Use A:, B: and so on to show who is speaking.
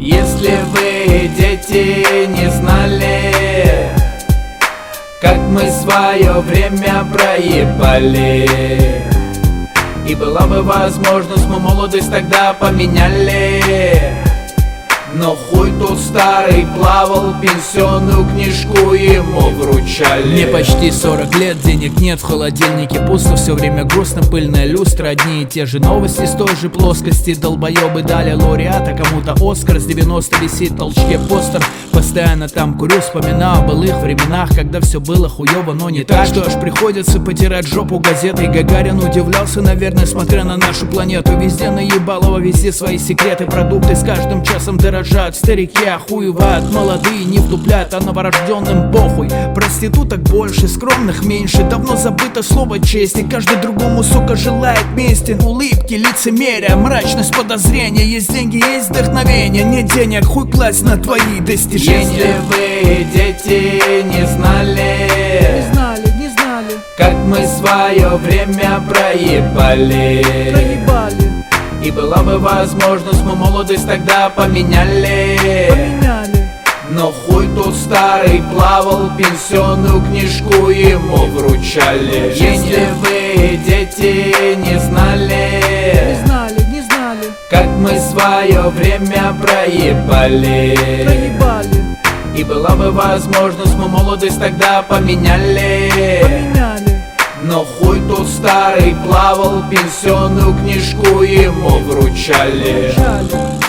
A: Если вы, дети, не знали, как мы свое время проебали, и была бы возможность, мы молодость тогда поменяли. Но хуй тут старый плавал, пенсионную книжку ему вручали.
B: Мне почти 40 лет, денег нет, в холодильнике пусто, все время грустно, пыльная люстра, одни и те же новости с той же плоскости. Долбоебы дали лауреата, кому-то Оскар, с 90 висит в толчке постер. Постоянно там курю, вспоминаю о былых временах, когда все было хуёво, но не так, что аж приходится потирать жопу газетой. Гагарин удивлялся, наверное, смотря на нашу планету. Везде наебалово, везде свои секреты, продукты с каждым часом дорожат. Старики охуевают, молодые не втуплят, а новорожденным похуй. Проституток больше, скромных меньше, давно забыто слово чести. Каждый другому, сука, желает мести. Улыбки, лицемерия, мрачность, подозрения. Есть деньги, есть вдохновение, нет денег, хуй класть на твои достижения.
A: Если вы, дети, не знали, как мы свое время проебали, и была бы возможность, мы молодость тогда поменяли. Но хуй тут старый плавал, пенсионную книжку ему вручали. Если вы, дети, не знали, как мы свое время проебали, и была бы возможность, мы молодость тогда поменяли. Но хуй тут старый плавал, пенсионную книжку ему вручали.